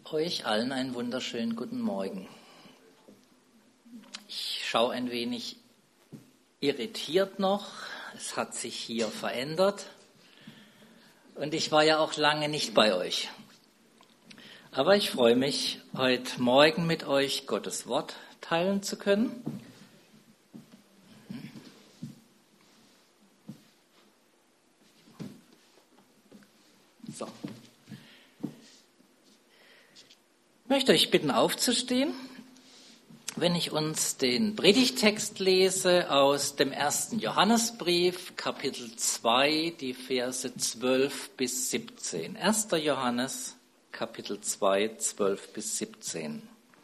Euch allen einen wunderschönen guten Morgen. Ich schaue ein wenig irritiert noch. Es hat sich hier verändert. Und ich war ja auch lange nicht bei euch. Aber ich freue mich, heute Morgen mit euch Gottes Wort teilen zu können. So. Ich möchte euch bitten, aufzustehen, wenn ich uns den Predigttext lese aus dem 1. Johannesbrief, Kapitel 2, die Verse 12 bis 17. 1. Johannes, Kapitel 2, 12 bis 17.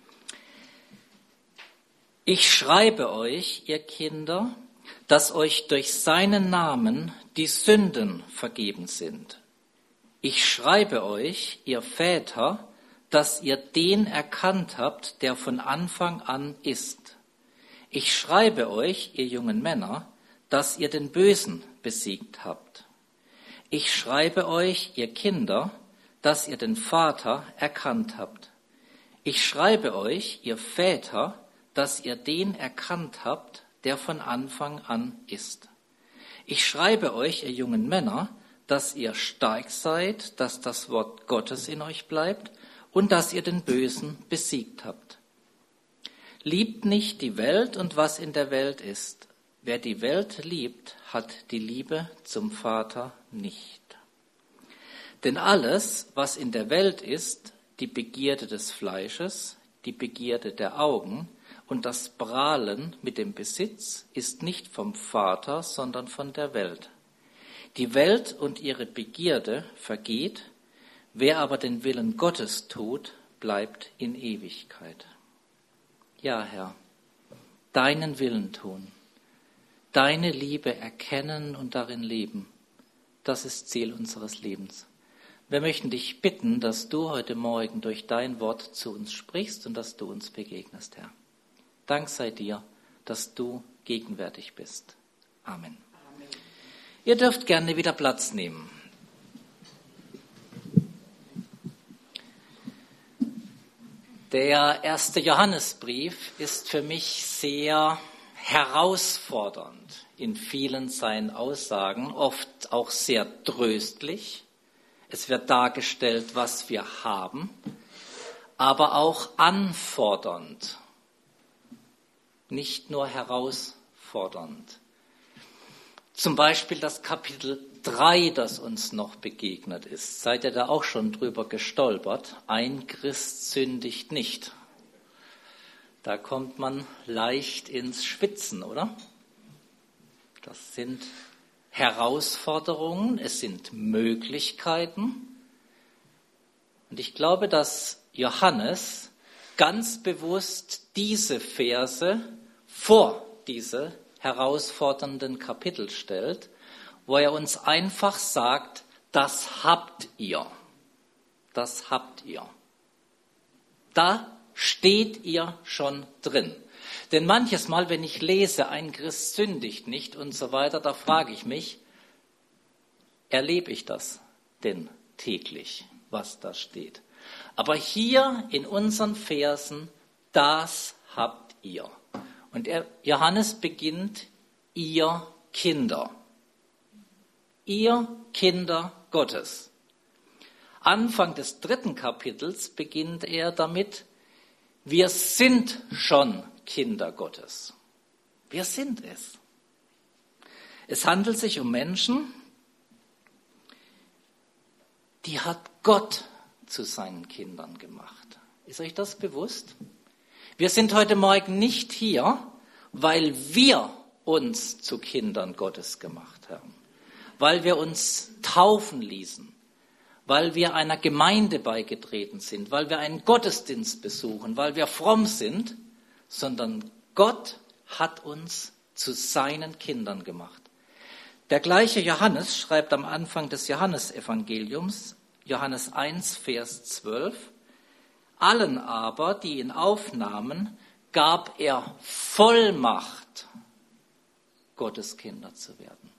Ich schreibe euch, ihr Kinder, dass euch durch seinen Namen die Sünden vergeben sind. Ich schreibe euch, ihr Väter, dass ihr den erkannt habt, der von Anfang an ist. Ich schreibe euch, ihr jungen Männer, dass ihr den Bösen besiegt habt. Ich schreibe euch, ihr Kinder, dass ihr den Vater erkannt habt. Ich schreibe euch, ihr Väter, dass ihr den erkannt habt, der von Anfang an ist. Ich schreibe euch, ihr jungen Männer, dass ihr stark seid, dass das Wort Gottes in euch bleibt und dass ihr den Bösen besiegt habt. Liebt nicht die Welt und was in der Welt ist. Wer die Welt liebt, hat die Liebe zum Vater nicht. Denn alles, was in der Welt ist, die Begierde des Fleisches, die Begierde der Augen und das Prahlen mit dem Besitz, ist nicht vom Vater, sondern von der Welt. Die Welt und ihre Begierde vergeht, wer aber den Willen Gottes tut, bleibt in Ewigkeit. Ja, Herr, deinen Willen tun, deine Liebe erkennen und darin leben, das ist Ziel unseres Lebens. Wir möchten dich bitten, dass du heute Morgen durch dein Wort zu uns sprichst und dass du uns begegnest, Herr. Dank sei dir, dass du gegenwärtig bist. Amen. Ihr dürft gerne wieder Platz nehmen. Der 1. Johannesbrief ist für mich sehr herausfordernd in vielen seinen Aussagen, oft auch sehr tröstlich. Es wird dargestellt, was wir haben, aber auch anfordernd, nicht nur herausfordernd. Zum Beispiel das Kapitel 3, das uns noch begegnet ist. Seid ihr da auch schon drüber gestolpert? Ein Christ sündigt nicht. Da kommt man leicht ins Schwitzen, oder? Das sind Herausforderungen, es sind Möglichkeiten. Und ich glaube, dass Johannes ganz bewusst diese Verse vor diese herausfordernden Kapitel stellt, wo er uns einfach sagt, das habt ihr. Das habt ihr. Da steht ihr schon drin. Denn manches Mal, wenn ich lese, ein Christ sündigt nicht und so weiter, da frage ich mich, erlebe ich das denn täglich, was da steht? Aber hier in unseren Versen, das habt ihr. Und Johannes beginnt, ihr Kinder. Ihr Kinder Gottes. Anfang des 3. Kapitels beginnt er damit, wir sind schon Kinder Gottes. Wir sind es. Es handelt sich um Menschen, die hat Gott zu seinen Kindern gemacht. Ist euch das bewusst? Wir sind heute Morgen nicht hier, weil wir uns zu Kindern Gottes gemacht haben, weil wir uns taufen ließen, weil wir einer Gemeinde beigetreten sind, weil wir einen Gottesdienst besuchen, weil wir fromm sind, sondern Gott hat uns zu seinen Kindern gemacht. Der gleiche Johannes schreibt am Anfang des Johannesevangeliums, Johannes 1, Vers 12, allen aber, die ihn aufnahmen, gab er Vollmacht, Gottes Kinder zu werden.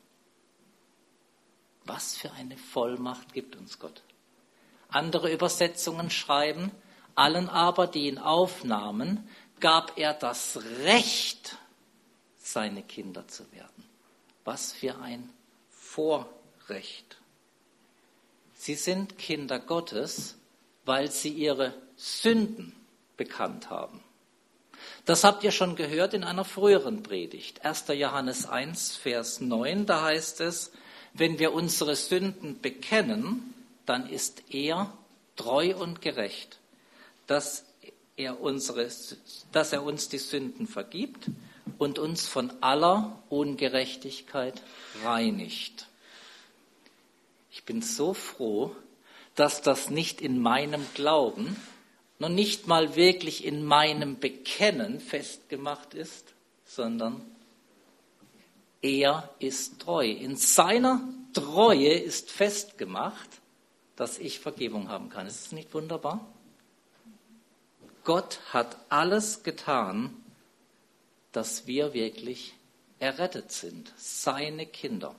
Was für eine Vollmacht gibt uns Gott. Andere Übersetzungen schreiben, Allen aber, die ihn aufnahmen, gab er das Recht, seine Kinder zu werden. Was für ein Vorrecht. Sie sind Kinder Gottes, weil sie ihre Sünden bekannt haben. Das habt ihr schon gehört in einer früheren Predigt. 1. Johannes 1, Vers 9, da heißt es, wenn wir unsere Sünden bekennen, dann ist er treu und gerecht, dass er uns die Sünden vergibt und uns von aller Ungerechtigkeit reinigt. Ich bin so froh, dass das nicht in meinem Glauben, noch nicht mal wirklich in meinem Bekennen festgemacht ist, sondern er ist treu. In seiner Treue ist festgemacht, dass ich Vergebung haben kann. Ist das nicht wunderbar? Gott hat alles getan, dass wir wirklich errettet sind. Seine Kinder.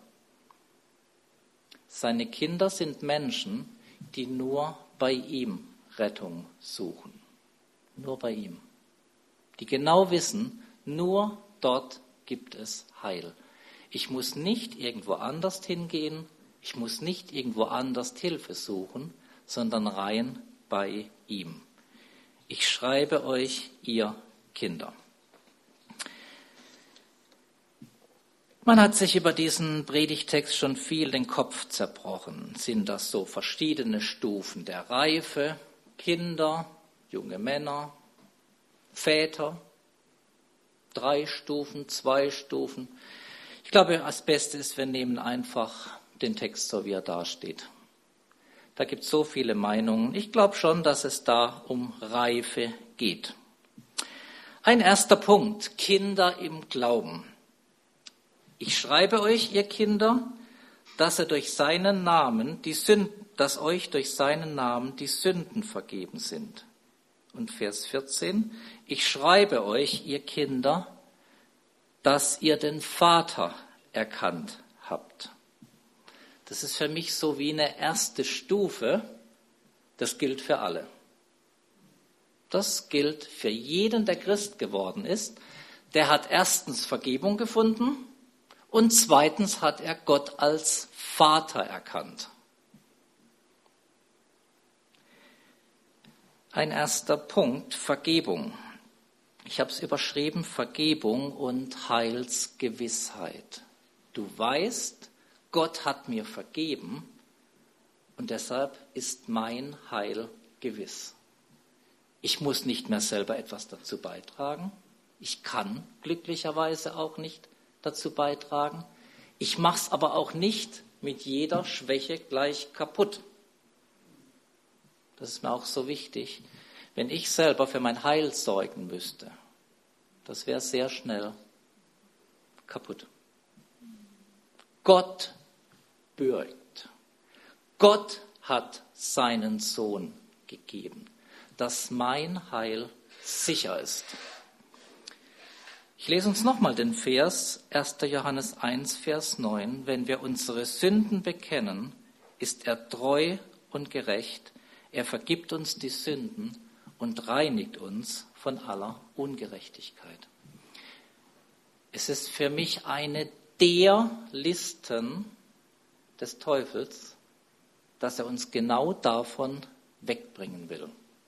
Seine Kinder sind Menschen, die nur bei ihm Rettung suchen. Nur bei ihm. Die genau wissen, nur dort gibt es Heil. Ich muss nicht irgendwo anders hingehen, ich muss nicht irgendwo anders Hilfe suchen, sondern rein bei ihm. Ich schreibe euch, ihr Kinder. Man hat sich über diesen Predigtext schon viel den Kopf zerbrochen. Sind das so verschiedene Stufen der Reife? Kinder, junge Männer, Väter, 3 Stufen, 2 Stufen. Ich glaube, das Beste ist, wir nehmen einfach den Text so, wie er dasteht. Da gibt es so viele Meinungen. Ich glaube schon, dass es da um Reife geht. Ein erster Punkt, Kinder im Glauben. Ich schreibe euch, ihr Kinder, dass euch durch seinen Namen die Sünden vergeben sind. Und Vers 14, ich schreibe euch, ihr Kinder, dass ihr den Vater erkannt habt. Das ist für mich so wie eine erste Stufe, das gilt für alle. Das gilt für jeden, der Christ geworden ist. Der hat erstens Vergebung gefunden und zweitens hat er Gott als Vater erkannt. Ein erster Punkt, Vergebung. Ich habe es überschrieben, Vergebung und Heilsgewissheit. Du weißt, Gott hat mir vergeben und deshalb ist mein Heil gewiss. Ich muss nicht mehr selber etwas dazu beitragen. Ich kann glücklicherweise auch nicht dazu beitragen. Ich mache es aber auch nicht mit jeder Schwäche gleich kaputt. Das ist mir auch so wichtig. Wenn ich selber für mein Heil sorgen müsste, das wäre sehr schnell kaputt. Gott bürgt. Gott hat seinen Sohn gegeben, dass mein Heil sicher ist. Ich lese uns nochmal den Vers, 1. Johannes 1, Vers 9. Wenn wir unsere Sünden bekennen, ist er treu und gerecht. Er vergibt uns die Sünden und reinigt uns von aller Ungerechtigkeit. Es ist für mich eine der Listen des Teufels, dass er uns genau davon wegbringen will.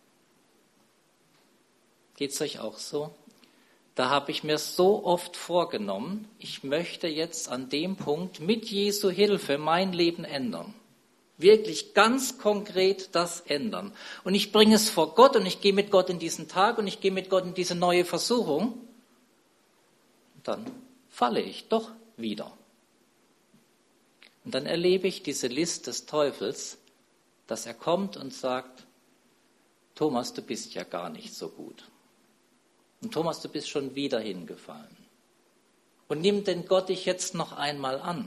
Geht es euch auch so? Da habe ich mir so oft vorgenommen, ich möchte jetzt an dem Punkt mit Jesu Hilfe mein Leben ändern. Wirklich ganz konkret das ändern. Und ich bringe es vor Gott und ich gehe mit Gott in diesen Tag und ich gehe mit Gott in diese neue Versuchung. Dann falle ich doch wieder. Und dann erlebe ich diese List des Teufels, dass er kommt und sagt, Thomas, du bist ja gar nicht so gut. Und Thomas, du bist schon wieder hingefallen. Und nimm denn Gott dich jetzt noch einmal an?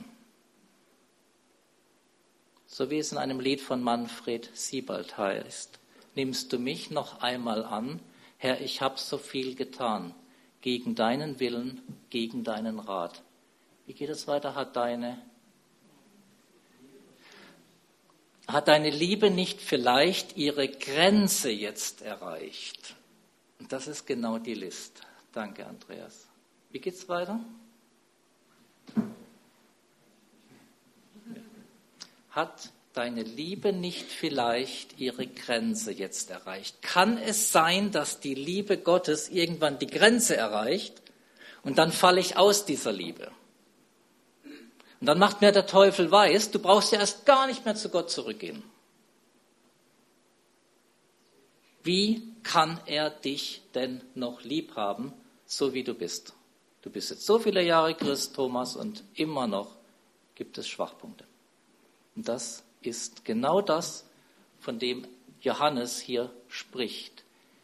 So wie es in einem Lied von Manfred Siebald heißt. Nimmst du mich noch einmal an? Herr, ich habe so viel getan. Gegen deinen Willen, gegen deinen Rat. Wie geht es weiter? Hat deine Liebe nicht vielleicht ihre Grenze jetzt erreicht? Und das ist genau die List. Danke, Andreas. Wie geht's weiter? Hat deine Liebe nicht vielleicht ihre Grenze jetzt erreicht? Kann es sein, dass die Liebe Gottes irgendwann die Grenze erreicht und dann falle ich aus dieser Liebe? Und dann macht mir der Teufel weiß, du brauchst ja erst gar nicht mehr zu Gott zurückgehen. Wie kann er dich denn noch lieb haben, so wie du bist? Du bist jetzt so viele Jahre Christ, Thomas, und immer noch gibt es Schwachpunkte. Und das ist genau das, von dem Johannes hier spricht.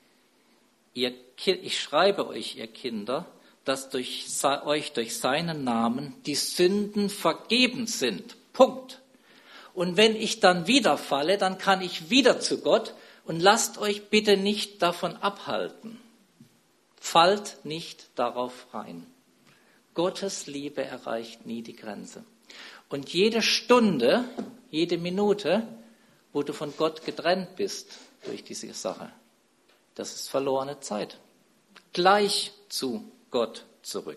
Ich schreibe euch, ihr Kinder, dass euch durch seinen Namen die Sünden vergeben sind. Punkt. Und wenn ich dann wieder falle, dann kann ich wieder zu Gott und lasst euch bitte nicht davon abhalten. Fallt nicht darauf rein. Gottes Liebe erreicht nie die Grenze. Und jede Stunde, jede Minute, wo du von Gott getrennt bist durch diese Sache, das ist verlorene Zeit. Gleich zu Gott zurück.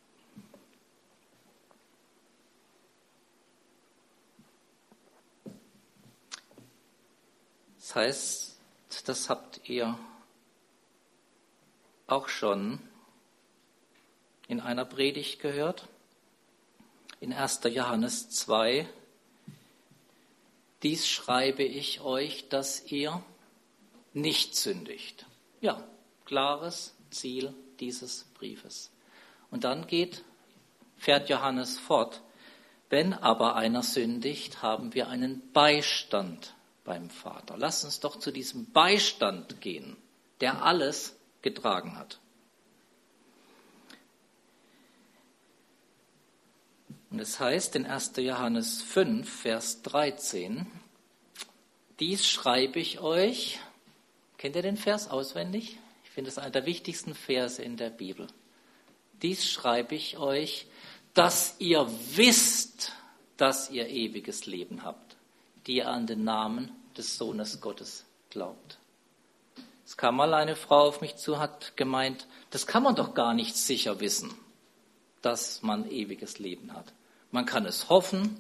Das heißt, das habt ihr auch schon in einer Predigt gehört, in 1. Johannes 2. Dies schreibe ich euch, dass ihr nicht sündigt. Ja, klares Ziel dieses Briefes. Und dann fährt Johannes fort, wenn aber einer sündigt, haben wir einen Beistand beim Vater. Lasst uns doch zu diesem Beistand gehen, der alles getragen hat. Und es heißt in 1. Johannes 5, Vers 13, dies schreibe ich euch, kennt ihr den Vers auswendig? Ich finde es einer der wichtigsten Verse in der Bibel. Dies schreibe ich euch, dass ihr wisst, dass ihr ewiges Leben habt, die ihr an den Namen des Sohnes Gottes glaubt. Es kam mal eine Frau auf mich zu, hat gemeint, das kann man doch gar nicht sicher wissen, dass man ewiges Leben hat. Man kann es hoffen,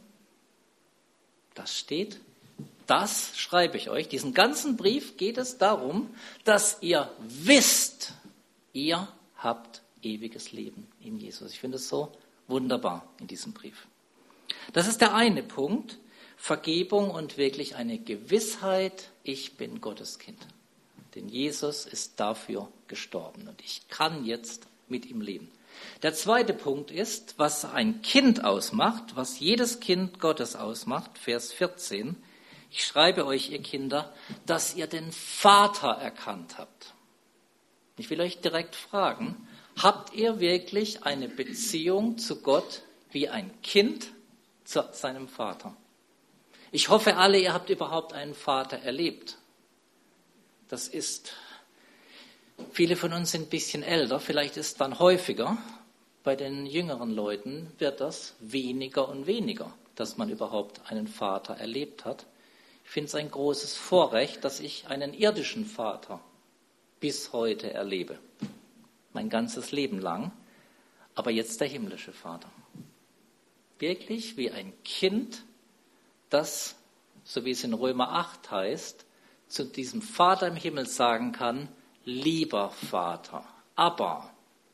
das steht, das schreibe ich euch. Diesen ganzen Brief geht es darum, dass ihr wisst, ihr habt ewiges Leben in Jesus. Ich finde es so wunderbar in diesem Brief. Das ist der eine Punkt, Vergebung und wirklich eine Gewissheit, ich bin Gottes Kind. Denn Jesus ist dafür gestorben und ich kann jetzt mit ihm leben. Der zweite Punkt ist, was ein Kind ausmacht, was jedes Kind Gottes ausmacht, Vers 14. Ich schreibe euch, ihr Kinder, dass ihr den Vater erkannt habt. Ich will euch direkt fragen, habt ihr wirklich eine Beziehung zu Gott wie ein Kind zu seinem Vater? Ich hoffe alle, ihr habt überhaupt einen Vater erlebt. Das ist, viele von uns sind ein bisschen älter, vielleicht ist es dann häufiger. Bei den jüngeren Leuten wird das weniger und weniger, dass man überhaupt einen Vater erlebt hat. Ich finde es ein großes Vorrecht, dass ich einen irdischen Vater bis heute erlebe. Mein ganzes Leben lang. Aber jetzt der himmlische Vater. Wirklich wie ein Kind, das, so wie es in Römer 8 heißt, zu diesem Vater im Himmel sagen kann, lieber Vater, aber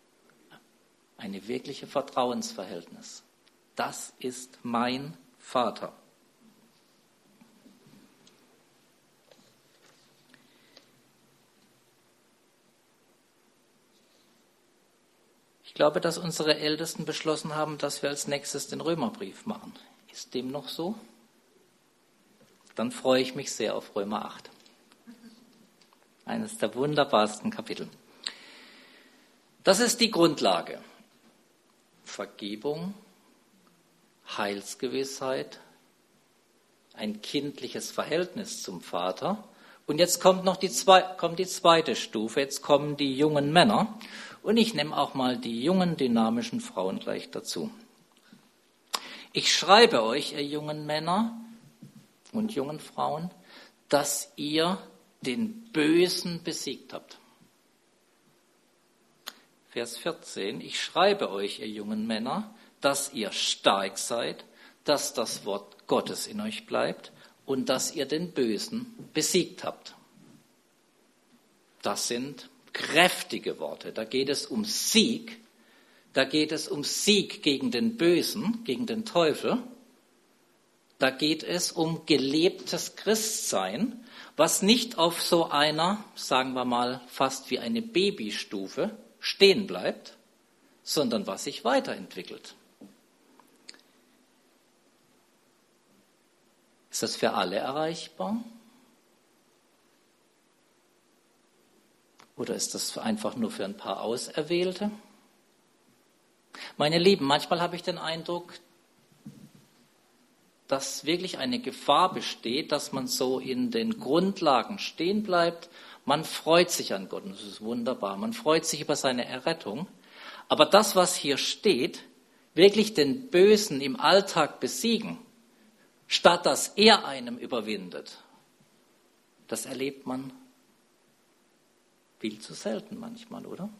eine wirkliche Vertrauensverhältnis. Das ist mein Vater. Ich glaube, dass unsere Ältesten beschlossen haben, dass wir als nächstes den Römerbrief machen. Ist dem noch so? Dann freue ich mich sehr auf Römer 8. Eines der wunderbarsten Kapitel. Das ist die Grundlage. Vergebung, Heilsgewissheit, ein kindliches Verhältnis zum Vater. Und jetzt kommt noch die zweite Stufe, jetzt kommen die jungen Männer. Und ich nehme auch mal die jungen, dynamischen Frauen gleich dazu. Ich schreibe euch, ihr jungen Männer, und jungen Frauen, dass ihr den Bösen besiegt habt. Vers 14, ich schreibe euch, ihr jungen Männer, dass ihr stark seid, dass das Wort Gottes in euch bleibt und dass ihr den Bösen besiegt habt. Das sind kräftige Worte. Da geht es um Sieg. Da geht es um Sieg gegen den Bösen, gegen den Teufel. Da geht es um gelebtes Christsein, was nicht auf so einer, sagen wir mal, fast wie eine Babystufe stehen bleibt, sondern was sich weiterentwickelt. Ist das für alle erreichbar? Oder ist das einfach nur für ein paar Auserwählte? Meine Lieben, manchmal habe ich den Eindruck, dass wirklich eine Gefahr besteht, dass man so in den Grundlagen stehen bleibt. Man freut sich an Gott und das ist wunderbar. Man freut sich über seine Errettung. Aber das, was hier steht, wirklich den Bösen im Alltag besiegen, statt dass er einem überwindet, das erlebt man viel zu selten manchmal, oder?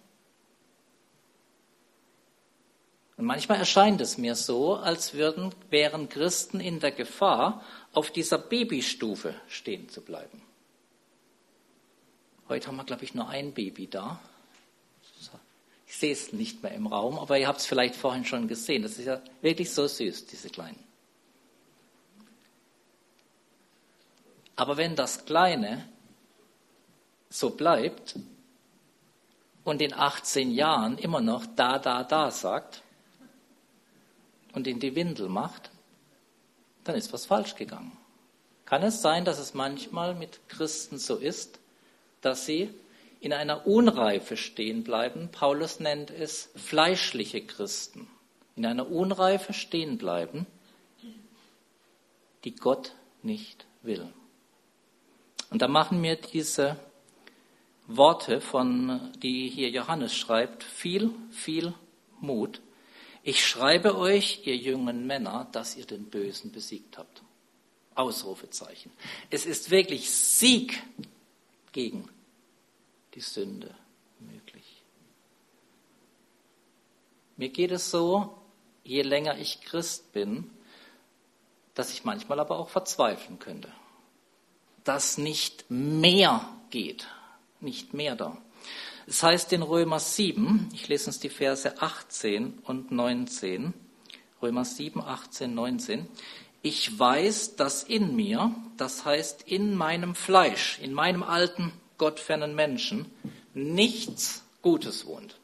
Und manchmal erscheint es mir so, als wären Christen in der Gefahr, auf dieser Babystufe stehen zu bleiben. Heute haben wir, glaube ich, nur ein Baby da. Ich sehe es nicht mehr im Raum, aber ihr habt es vielleicht vorhin schon gesehen. Das ist ja wirklich so süß, diese Kleinen. Aber wenn das Kleine so bleibt und in 18 Jahren immer noch da sagt und in die Windel macht, dann ist was falsch gegangen. Kann es sein, dass es manchmal mit Christen so ist, dass sie in einer Unreife stehen bleiben? Paulus nennt es fleischliche Christen. In einer Unreife stehen bleiben, die Gott nicht will. Und da machen mir diese Worte, die hier Johannes schreibt, viel, viel Mut. Ich schreibe euch, ihr jungen Männer, dass ihr den Bösen besiegt habt. Ausrufezeichen. Es ist wirklich Sieg gegen die Sünde möglich. Mir geht es so, je länger ich Christ bin, dass ich manchmal aber auch verzweifeln könnte. Dass nicht mehr geht, nicht mehr da. Es heißt in Römer 7, ich lese uns die Verse 18 und 19, Römer 7, 18, 19, ich weiß, dass in mir, das heißt in meinem Fleisch, in meinem alten, gottfernen Menschen, nichts Gutes wohnt.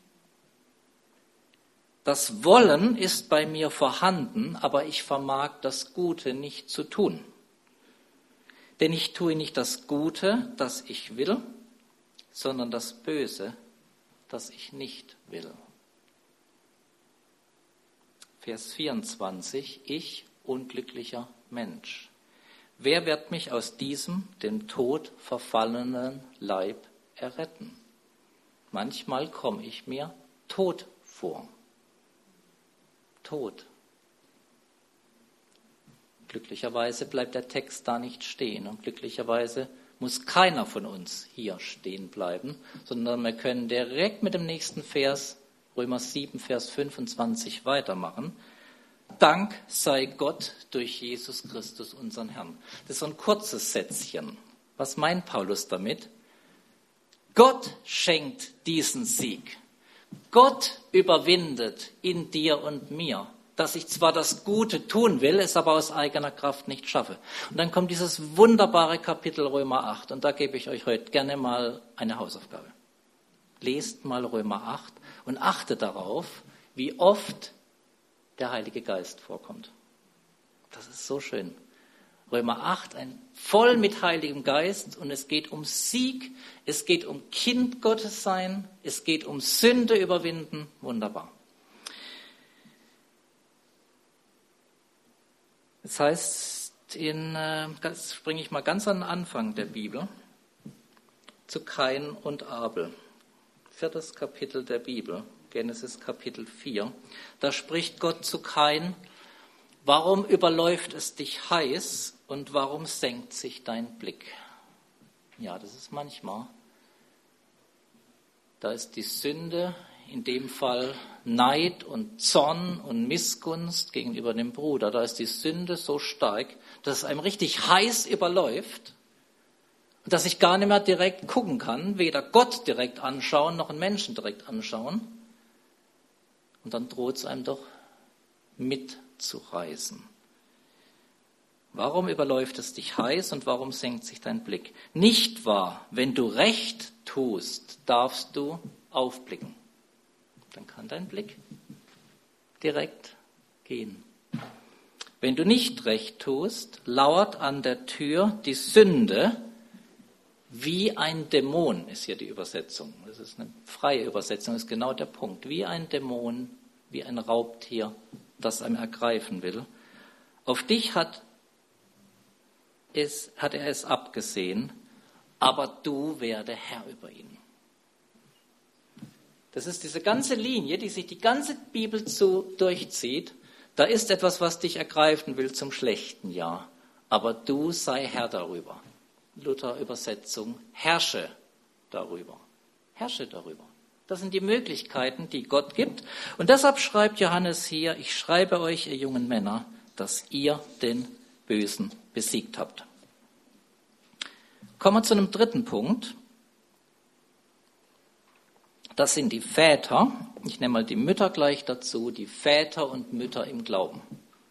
Das Wollen ist bei mir vorhanden, aber ich vermag das Gute nicht zu tun. Denn ich tue nicht das Gute, das ich will, sondern das Böse, das ich nicht will. Vers 24, ich, unglücklicher Mensch. Wer wird mich aus diesem, dem Tod verfallenen Leib erretten? Manchmal komme ich mir tot vor. Tot. Glücklicherweise bleibt der Text da nicht stehen und glücklicherweise muss keiner von uns hier stehen bleiben, sondern wir können direkt mit dem nächsten Vers, Römer 7, Vers 25, weitermachen. Dank sei Gott durch Jesus Christus, unseren Herrn. Das ist so ein kurzes Sätzchen. Was meint Paulus damit? Gott schenkt diesen Sieg. Gott überwindet in dir und mir, dass ich zwar das Gute tun will, es aber aus eigener Kraft nicht schaffe. Und dann kommt dieses wunderbare Kapitel Römer 8 und da gebe ich euch heute gerne mal eine Hausaufgabe. Lest mal Römer 8 und achtet darauf, wie oft der Heilige Geist vorkommt. Das ist so schön. Römer 8, voll mit Heiligem Geist und es geht um Sieg, es geht um Kind Gottes sein, es geht um Sünde überwinden. Wunderbar. Das heißt, jetzt springe ich mal ganz an den Anfang der Bibel, zu Kain und Abel. 4. Kapitel der Bibel, Genesis Kapitel 4. Da spricht Gott zu Kain Warum überläuft es dich heiß und warum senkt sich dein Blick? Ja, das ist manchmal. Da ist die Sünde, in dem Fall Neid und Zorn und Missgunst gegenüber dem Bruder. Da ist die Sünde so stark, dass es einem richtig heiß überläuft und dass ich gar nicht mehr direkt gucken kann, weder Gott direkt anschauen, noch einen Menschen direkt anschauen. Und dann droht es einem doch mitzureißen. Warum überläuft es dich heiß und warum senkt sich dein Blick? Nicht wahr, wenn du Recht tust, darfst du aufblicken. Dann kann dein Blick direkt gehen. Wenn du nicht Recht tust, lauert an der Tür die Sünde wie ein Dämon, ist hier die Übersetzung. Das ist eine freie Übersetzung, ist genau der Punkt. Wie ein Dämon, wie ein Raubtier, das einem ergreifen will. Auf dich hat er es abgesehen, aber du werde Herr über ihn. Das ist diese ganze Linie, die sich die ganze Bibel durchzieht. Da ist etwas, was dich ergreifen will zum Schlechten, ja. Aber du sei Herr darüber. Luther-Übersetzung, herrsche darüber. Herrsche darüber. Das sind die Möglichkeiten, die Gott gibt. Und deshalb schreibt Johannes hier, ich schreibe euch, ihr jungen Männer, dass ihr den Bösen besiegt habt. Kommen wir zu einem dritten Punkt. Das sind die Väter. Ich nehme mal die Mütter gleich dazu. Die Väter und Mütter im Glauben.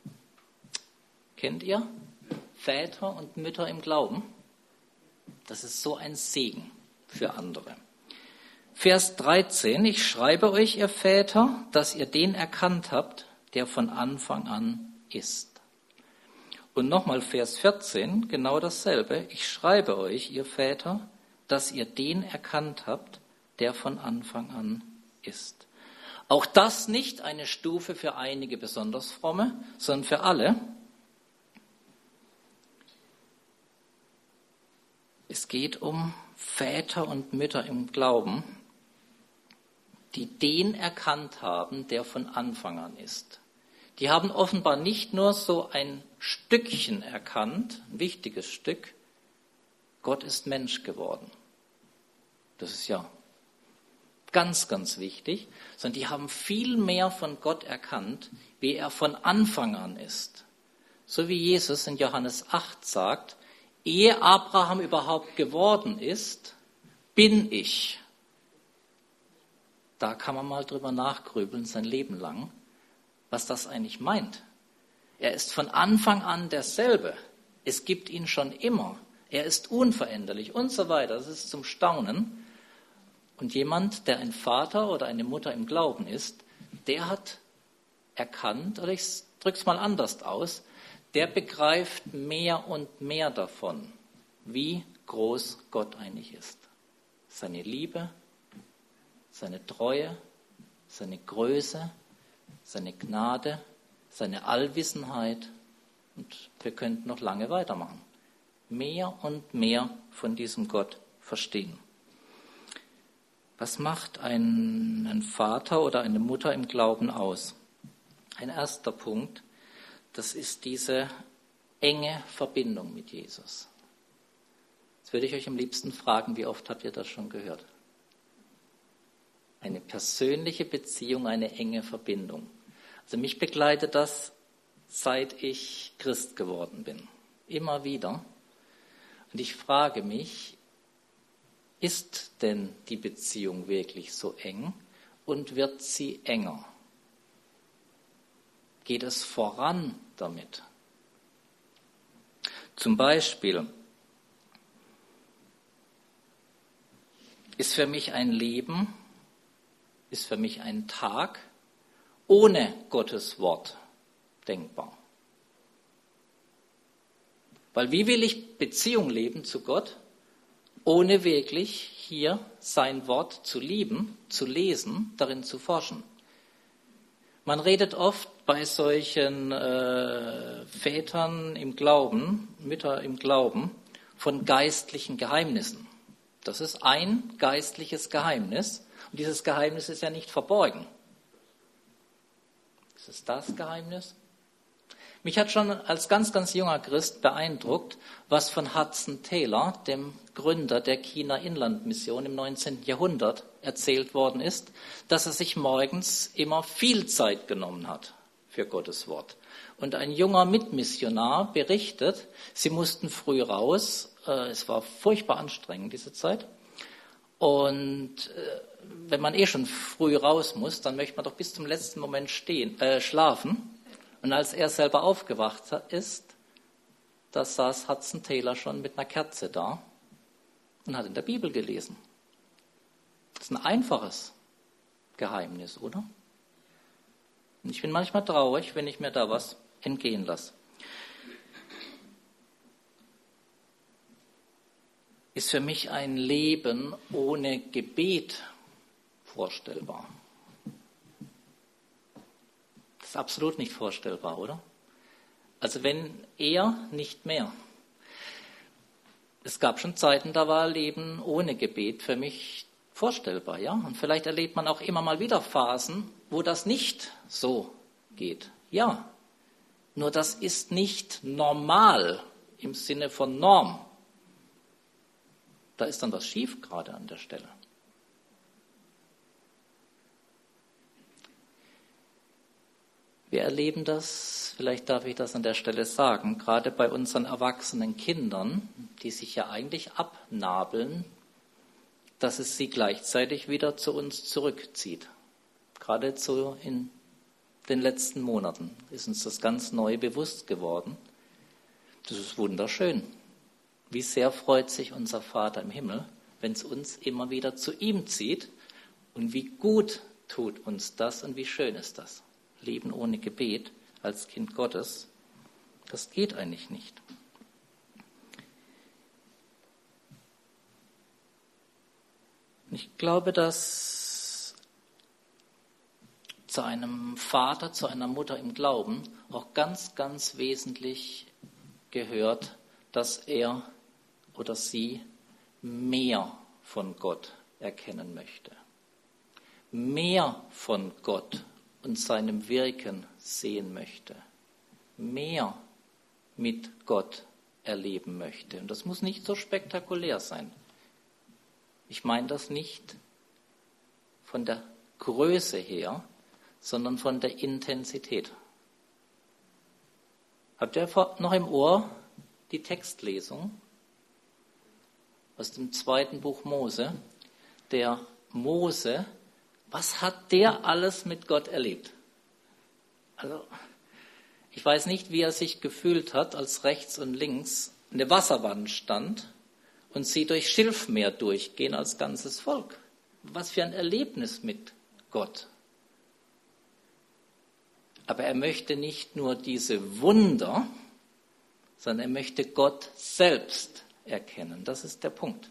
Kennt ihr? Väter und Mütter im Glauben. Das ist so ein Segen für andere. Vers 13. Ich schreibe euch, ihr Väter, dass ihr den erkannt habt, der von Anfang an ist. Und nochmal Vers 14, genau dasselbe. Ich schreibe euch, ihr Väter, dass ihr den erkannt habt, der von Anfang an ist. Auch das nicht eine Stufe für einige besonders Fromme, sondern für alle. Es geht um Väter und Mütter im Glauben, die den erkannt haben, der von Anfang an ist. Die haben offenbar nicht nur so ein Stückchen erkannt, ein wichtiges Stück, Gott ist Mensch geworden. Das ist ja ganz, ganz wichtig, sondern die haben viel mehr von Gott erkannt, wie er von Anfang an ist. So wie Jesus in Johannes 8 sagt, ehe Abraham überhaupt geworden ist, bin ich. Da kann man mal drüber nachgrübeln, sein Leben lang, was das eigentlich meint. Er ist von Anfang an derselbe. Es gibt ihn schon immer. Er ist unveränderlich und so weiter. Das ist zum Staunen. Und jemand, der ein Vater oder eine Mutter im Glauben ist, der hat erkannt, oder ich drücke es mal anders aus, der begreift mehr und mehr davon, wie groß Gott eigentlich ist. Seine Liebe, seine Treue, seine Größe, seine Gnade, seine Allwissenheit. Und wir könnten noch lange weitermachen. Mehr und mehr von diesem Gott verstehen. Was macht ein Vater oder eine Mutter im Glauben aus? Ein erster Punkt, das ist diese enge Verbindung mit Jesus. Jetzt würde ich euch am liebsten fragen, wie oft habt ihr das schon gehört? Eine persönliche Beziehung, eine enge Verbindung. Also mich begleitet das, seit ich Christ geworden bin. Immer wieder. Und ich frage mich, ist denn die Beziehung wirklich so eng und wird sie enger? Geht es voran damit? Zum Beispiel ist für mich ein Leben, ist für mich ein Tag ohne Gottes Wort denkbar. Weil wie will ich Beziehung leben zu Gott, ohne wirklich hier sein Wort zu lieben, zu lesen, darin zu forschen? Man redet oft bei solchen Vätern im Glauben, Mütter im Glauben, von geistlichen Geheimnissen. Das ist ein geistliches Geheimnis. Und dieses Geheimnis ist ja nicht verborgen. Ist es das Geheimnis? Mich hat schon als ganz, ganz junger Christ beeindruckt, was von Hudson Taylor, dem Gründer der China-Inland-Mission im 19. Jahrhundert, erzählt worden ist, dass er sich morgens immer viel Zeit genommen hat für Gottes Wort. Und ein junger Mitmissionar berichtet, sie mussten früh raus, es war furchtbar anstrengend diese Zeit. Und wenn man schon früh raus muss, dann möchte man doch bis zum letzten Moment schlafen. Und als er selber aufgewacht ist, da saß Hudson Taylor schon mit einer Kerze da und hat in der Bibel gelesen. Das ist ein einfaches Geheimnis, oder? Und ich bin manchmal traurig, wenn ich mir da was entgehen lasse. Ist für mich ein Leben ohne Gebet vorstellbar? Das ist absolut nicht vorstellbar, oder? Also wenn eher, nicht mehr. Es gab schon Zeiten, da war Leben ohne Gebet für mich vorstellbar, ja. Und vielleicht erlebt man auch immer mal wieder Phasen, wo das nicht so geht. Ja, nur das ist nicht normal im Sinne von Norm. Da ist dann was schief gerade an der Stelle. Wir erleben das, vielleicht darf ich das an der Stelle sagen, gerade bei unseren erwachsenen Kindern, die sich ja eigentlich abnabeln, dass es sie gleichzeitig wieder zu uns zurückzieht. Geradezu in den letzten Monaten ist uns das ganz neu bewusst geworden. Das ist wunderschön. Wie sehr freut sich unser Vater im Himmel, wenn es uns immer wieder zu ihm zieht. Und wie gut tut uns das und wie schön ist das. Leben ohne Gebet als Kind Gottes, das geht eigentlich nicht. Ich glaube, dass zu einem Vater, zu einer Mutter im Glauben auch ganz, ganz wesentlich gehört, dass er oder sie mehr von Gott erkennen möchte. Mehr von Gott und seinem Wirken sehen möchte. Mehr mit Gott erleben möchte. Und das muss nicht so spektakulär sein. Ich meine das nicht von der Größe her, sondern von der Intensität. Habt ihr noch im Ohr die Textlesung aus dem 2. Buch Mose? Der Mose, was hat der alles mit Gott erlebt? Also, ich weiß nicht, wie er sich gefühlt hat, als rechts und links eine Wasserwand stand und sie durch Schilfmeer durchgehen als ganzes Volk. Was für ein Erlebnis mit Gott. Aber er möchte nicht nur diese Wunder, sondern er möchte Gott selbst erkennen. Das ist der Punkt.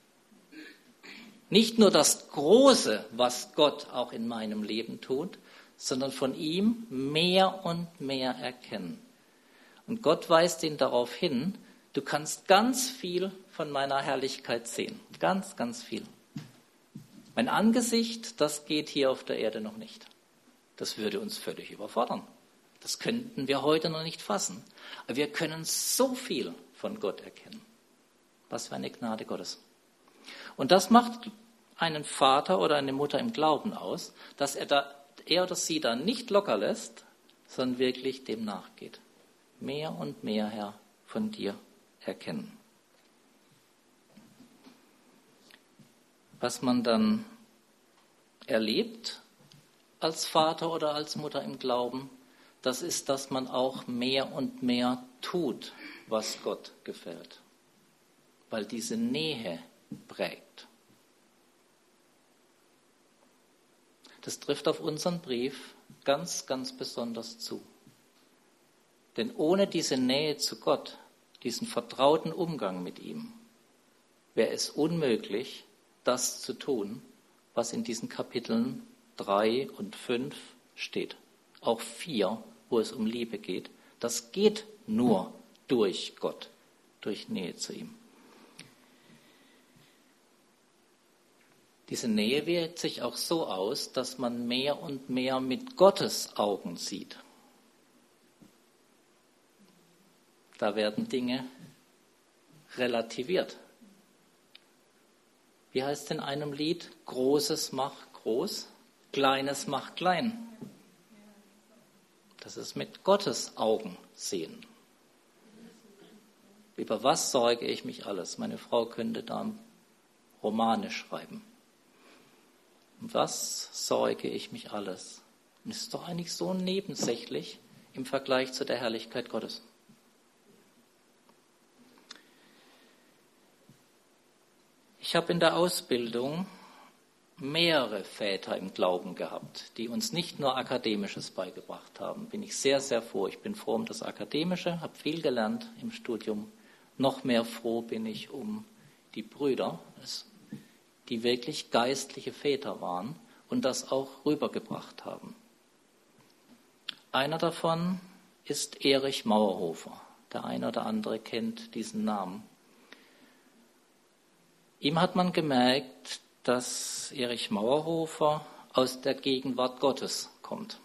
Nicht nur das Große, was Gott auch in meinem Leben tut, sondern von ihm mehr und mehr erkennen. Und Gott weist ihn darauf hin, du kannst ganz viel von meiner Herrlichkeit sehen. Ganz, ganz viel. Mein Angesicht, das geht hier auf der Erde noch nicht. Das würde uns völlig überfordern. Das könnten wir heute noch nicht fassen. Aber wir können so viel von Gott erkennen. Was für eine Gnade Gottes. Und das macht einen Vater oder eine Mutter im Glauben aus, dass er oder sie da nicht locker lässt, sondern wirklich dem nachgeht. Mehr und mehr, Herr, von dir erkennen. Was man dann erlebt als Vater oder als Mutter im Glauben, das ist, dass man auch mehr und mehr tut, was Gott gefällt. Weil diese Nähe prägt. Das trifft auf unseren Brief ganz, ganz besonders zu. Denn ohne diese Nähe zu Gott, diesen vertrauten Umgang mit ihm, wäre es unmöglich, das zu tun, was in diesen Kapiteln 3 und 5 steht. Auch 4, wo es um Liebe geht. Das geht nur durch Gott, durch Nähe zu ihm. Diese Nähe wirkt sich auch so aus, dass man mehr und mehr mit Gottes Augen sieht. Da werden Dinge relativiert. Wie heißt in einem Lied? Großes macht groß, Kleines macht klein. Das ist mit Gottes Augen sehen. Über was sorge ich mich alles? Meine Frau könnte da Romane schreiben. Um was sorge ich mich alles? Und es ist doch eigentlich so nebensächlich im Vergleich zu der Herrlichkeit Gottes. Ich habe in der Ausbildung mehrere Väter im Glauben gehabt, die uns nicht nur Akademisches beigebracht haben. Bin ich sehr, sehr froh. Ich bin froh um das Akademische, habe viel gelernt im Studium. Noch mehr froh bin ich um die Brüder, die wirklich geistliche Väter waren und das auch rübergebracht haben. Einer davon ist Erich Mauerhofer. Der eine oder andere kennt diesen Namen. Ihm hat man gemerkt, dass Erich Mauerhofer aus der Gegenwart Gottes kommt.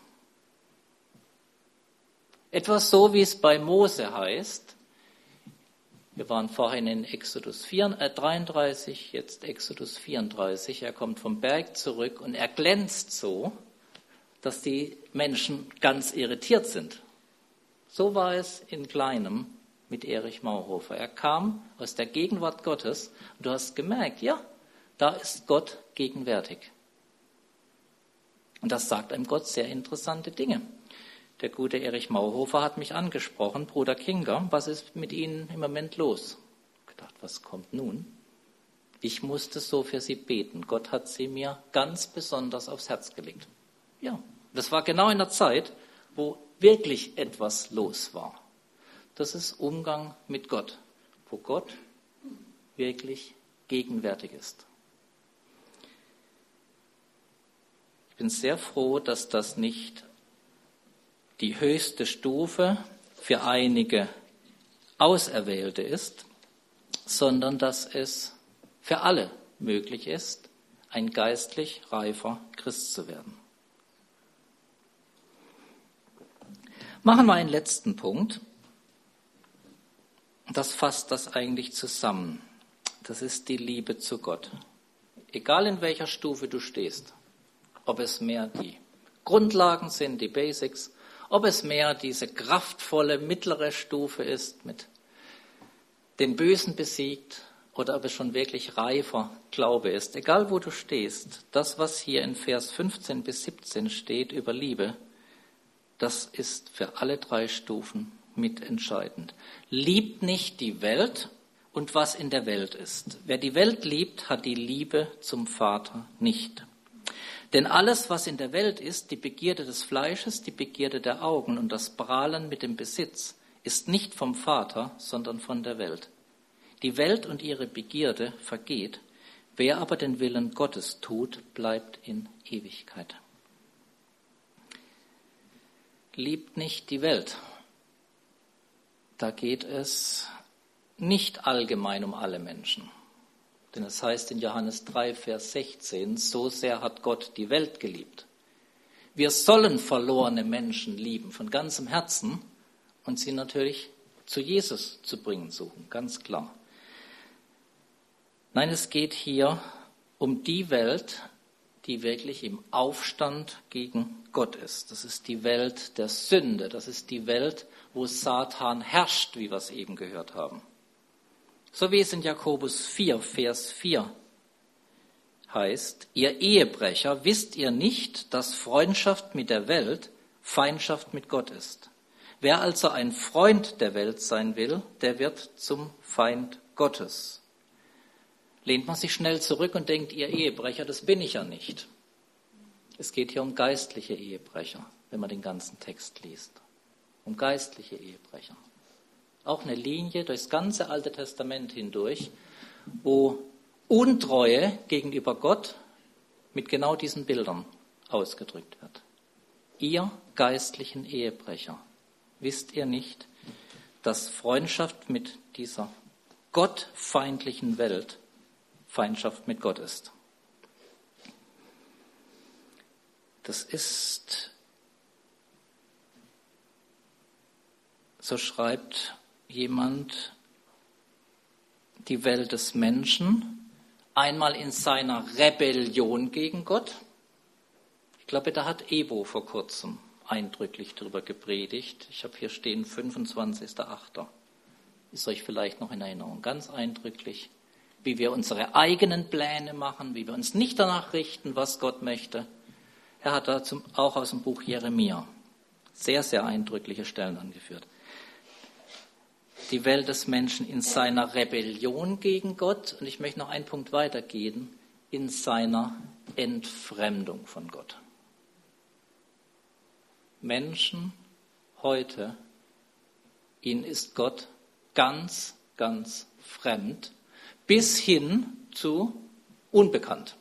Etwas so, wie es bei Mose heißt. Wir waren vorhin in Exodus 33, jetzt Exodus 34. Er kommt vom Berg zurück und er glänzt so, dass die Menschen ganz irritiert sind. So war es in Kleinem mit Erich Mauerhofer. Er kam aus der Gegenwart Gottes und du hast gemerkt, ja, da ist Gott gegenwärtig. Und das sagt einem Gott sehr interessante Dinge. Der gute Erich Mauerhofer hat mich angesprochen, Bruder Kinger, was ist mit Ihnen im Moment los? Ich habe gedacht, was kommt nun? Ich musste so für Sie beten. Gott hat sie mir ganz besonders aufs Herz gelegt. Ja, das war genau in der Zeit, wo wirklich etwas los war. Das ist Umgang mit Gott, wo Gott wirklich gegenwärtig ist. Ich bin sehr froh, dass das nicht die höchste Stufe für einige Auserwählte ist, sondern dass es für alle möglich ist, ein geistlich reifer Christ zu werden. Machen wir einen letzten Punkt. Das fasst das eigentlich zusammen. Das ist die Liebe zu Gott. Egal in welcher Stufe du stehst, ob es mehr die Grundlagen sind, die Basics, ob es mehr diese kraftvolle mittlere Stufe ist, mit dem Bösen besiegt, oder ob es schon wirklich reifer Glaube ist. Egal wo du stehst, das, was hier in Vers 15 bis 17 steht über Liebe, das ist für alle drei Stufen mitentscheidend. Liebt nicht die Welt und was in der Welt ist. Wer die Welt liebt, hat die Liebe zum Vater nicht. Denn alles, was in der Welt ist, die Begierde des Fleisches, die Begierde der Augen und das Prahlen mit dem Besitz, ist nicht vom Vater, sondern von der Welt. Die Welt und ihre Begierde vergeht, wer aber den Willen Gottes tut, bleibt in Ewigkeit. Liebt nicht die Welt. Da geht es nicht allgemein um alle Menschen. Denn es heißt in Johannes 3, Vers 16, so sehr hat Gott die Welt geliebt. Wir sollen verlorene Menschen lieben von ganzem Herzen und sie natürlich zu Jesus zu bringen suchen, ganz klar. Nein, es geht hier um die Welt, die wirklich im Aufstand gegen Gott ist. Das ist die Welt der Sünde, das ist die Welt, wo Satan herrscht, wie wir es eben gehört haben. So wie es in Jakobus 4, Vers 4 heißt, ihr Ehebrecher, wisst ihr nicht, dass Freundschaft mit der Welt Feindschaft mit Gott ist? Wer also ein Freund der Welt sein will, der wird zum Feind Gottes. Lehnt man sich schnell zurück und denkt, ihr Ehebrecher, das bin ich ja nicht. Es geht hier um geistliche Ehebrecher, wenn man den ganzen Text liest. Um geistliche Ehebrecher. Auch eine Linie durchs ganze Alte Testament hindurch, wo Untreue gegenüber Gott mit genau diesen Bildern ausgedrückt wird. Ihr geistlichen Ehebrecher, wisst ihr nicht, dass Freundschaft mit dieser gottfeindlichen Welt Feindschaft mit Gott ist? Das ist, so schreibt jemand die Welt des Menschen einmal in seiner Rebellion gegen Gott. Ich glaube, da hat Ebo vor kurzem eindrücklich darüber gepredigt. Ich habe hier stehen 25.08. Ist euch vielleicht noch in Erinnerung. Ganz eindrücklich, wie wir unsere eigenen Pläne machen, wie wir uns nicht danach richten, was Gott möchte. Er hat dazu auch aus dem Buch Jeremia sehr, sehr eindrückliche Stellen angeführt. Die Welt des Menschen in seiner Rebellion gegen Gott, und ich möchte noch einen Punkt weitergehen, in seiner Entfremdung von Gott. Menschen heute, ihnen ist Gott ganz, ganz fremd, bis hin zu unbekannt.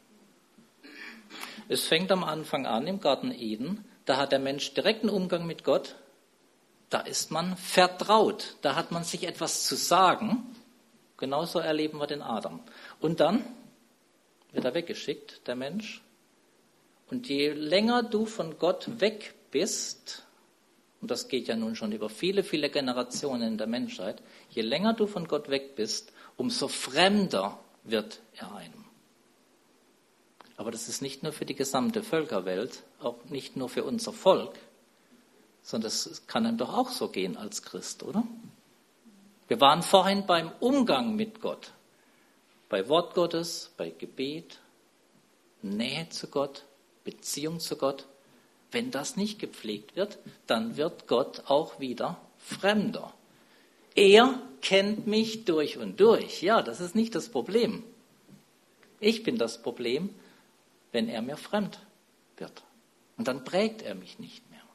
Es fängt am Anfang an im Garten Eden, da hat der Mensch direkten Umgang mit Gott, da ist man vertraut, da hat man sich etwas zu sagen. Genauso erleben wir den Adam. Und dann wird er weggeschickt, der Mensch. Und je länger du von Gott weg bist, und das geht ja nun schon über viele, viele Generationen in der Menschheit, je länger du von Gott weg bist, umso fremder wird er einem. Aber das ist nicht nur für die gesamte Völkerwelt, auch nicht nur für unser Volk, sondern das kann einem doch auch so gehen als Christ, oder? Wir waren vorhin beim Umgang mit Gott, bei Wort Gottes, bei Gebet, Nähe zu Gott, Beziehung zu Gott. Wenn das nicht gepflegt wird, dann wird Gott auch wieder fremder. Er kennt mich durch und durch. Ja, das ist nicht das Problem. Ich bin das Problem, wenn er mir fremd wird. Und dann prägt er mich nicht mehr.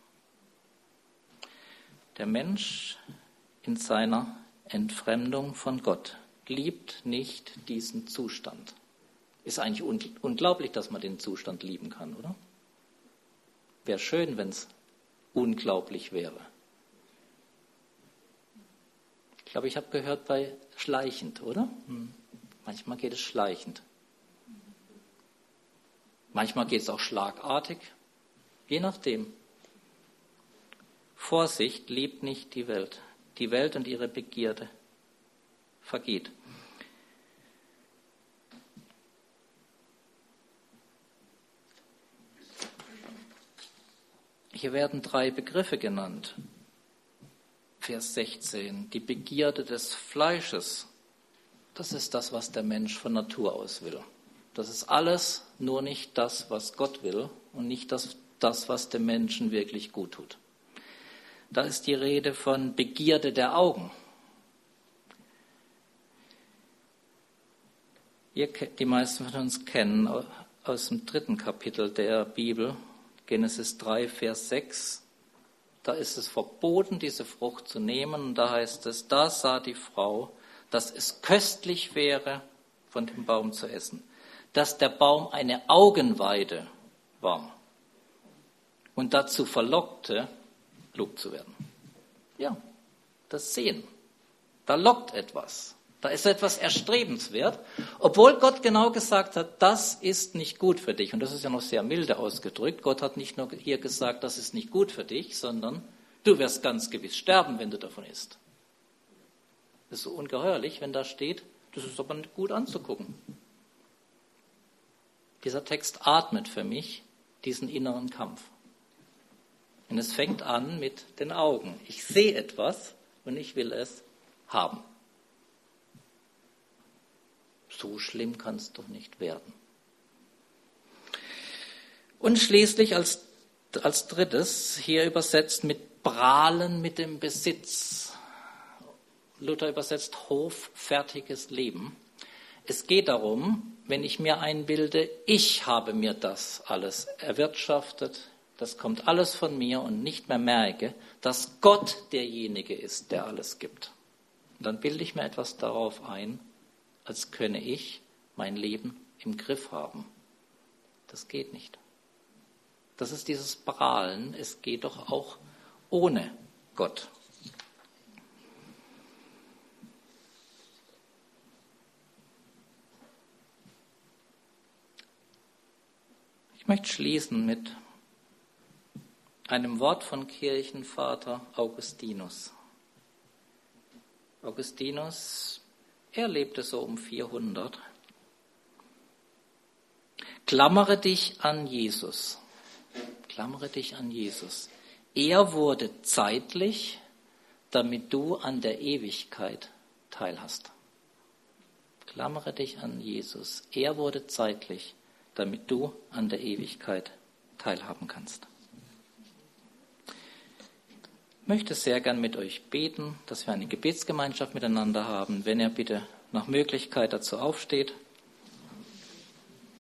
Der Mensch in seiner Entfremdung von Gott liebt nicht diesen Zustand. Ist eigentlich unglaublich, dass man den Zustand lieben kann, oder? Wäre schön, wenn es unglaublich wäre. Ich glaube, ich habe gehört bei schleichend, oder? Manchmal geht es schleichend. Manchmal geht es auch schlagartig. Je nachdem. Vorsicht, liebt nicht die Welt. Die Welt und ihre Begierde vergeht. Hier werden 3 Begriffe genannt. Vers 16, die Begierde des Fleisches. Das ist das, was der Mensch von Natur aus will. Das ist alles, nur nicht das, was Gott will und nicht das, was dem Menschen wirklich gut tut. Da ist die Rede von Begierde der Augen. Die meisten von uns kennen aus dem 3. Kapitel der Bibel, Genesis 3, Vers 6, da ist es verboten, diese Frucht zu nehmen. Und da heißt es, da sah die Frau, dass es köstlich wäre, von dem Baum zu essen, dass der Baum eine Augenweide war und dazu verlockte, klug zu werden. Ja, das Sehen, da lockt etwas. Da ist etwas erstrebenswert, obwohl Gott genau gesagt hat, das ist nicht gut für dich. Und das ist ja noch sehr milde ausgedrückt. Gott hat nicht nur hier gesagt, das ist nicht gut für dich, sondern du wirst ganz gewiss sterben, wenn du davon isst. Das ist so ungeheuerlich, wenn da steht, das ist aber nicht gut anzugucken. Dieser Text atmet für mich diesen inneren Kampf. Und es fängt an mit den Augen. Ich sehe etwas und ich will es haben. So schlimm kann es doch nicht werden. Und schließlich als drittes, hier übersetzt mit Prahlen mit dem Besitz. Luther übersetzt hoffärtiges Leben. Es geht darum, wenn ich mir einbilde, ich habe mir das alles erwirtschaftet, das kommt alles von mir und nicht mehr merke, dass Gott derjenige ist, der alles gibt. Und dann bilde ich mir etwas darauf ein, als könne ich mein Leben im Griff haben. Das geht nicht. Das ist dieses Prahlen, es geht doch auch ohne Gott. Ich möchte schließen mit einem Wort von Kirchenvater Augustinus. Augustinus, er lebte so um 400. Klammere dich an Jesus. Klammere dich an Jesus. Er wurde zeitlich, damit du an der Ewigkeit teilhast. Klammere dich an Jesus. Er wurde zeitlich, damit du an der Ewigkeit teilhaben kannst. Ich möchte sehr gern mit euch beten, dass wir eine Gebetsgemeinschaft miteinander haben. Wenn ihr bitte nach Möglichkeit dazu aufsteht.